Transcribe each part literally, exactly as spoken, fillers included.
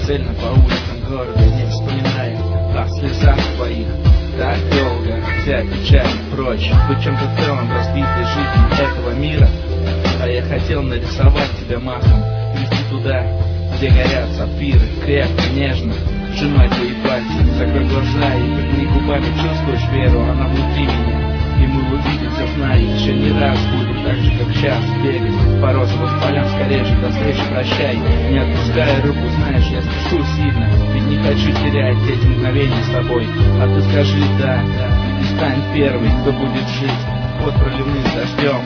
бесцельно по улицам города, не вспоминая о слезах твоих. Так долго вся печаль прочь, быть чем-то целом разбитой жизни этого мира. А я хотел нарисовать тебя махом, вести туда, где горят сапфиры, крепко, нежно сжимать твои пальцы. Закрой глаза и как не губами чувствуешь веру, она внутри меня. И мы увидимся, знай, еще не раз будем так же, как сейчас, бегать по розовым полям, скорее же до встречи, прощай. Не отпуская руку, знаешь, я спешу сильно, ведь не хочу терять эти мгновения с тобой. А ты скажи да, да, и стань первый, кто будет жить под проливным дождем.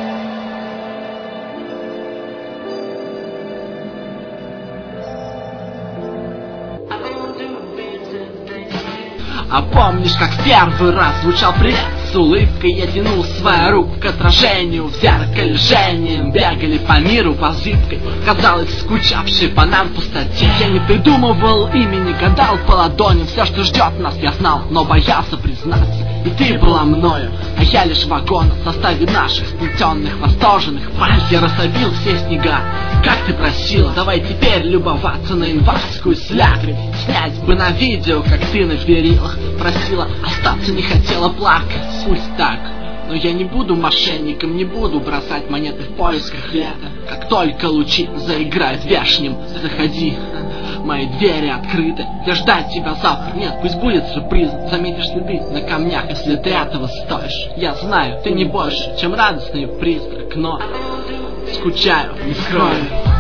А помнишь, как в первый раз звучал привет? С улыбкой я тянул свою руку к отражению в зеркале Жени. Бегали по миру по зыбкой, казалось, скучавшей по нам пустоте. Я не придумывал имени, гадал по ладони. Все, что ждет нас, я знал, но боялся признаться. И ты была мною, а я лишь вагон в составе наших сплетенных, восторженных пальцев. Я рассобил все снега, как ты просила. Давай теперь любоваться на январскую слякоть. Снять бы на видео, как ты на перилах просила, остаться не хотела плакать. Пусть так, но я не буду мошенником, не буду бросать монеты в поисках лета. Как только лучи заиграют вешним, заходи, мои двери открыты. Я ждать тебя завтра, нет, пусть будет сюрприз. Заметишь следы на камнях, если ты этого стоишь. Я знаю, ты не больше, чем радостный призрак, но скучаю, не скрою.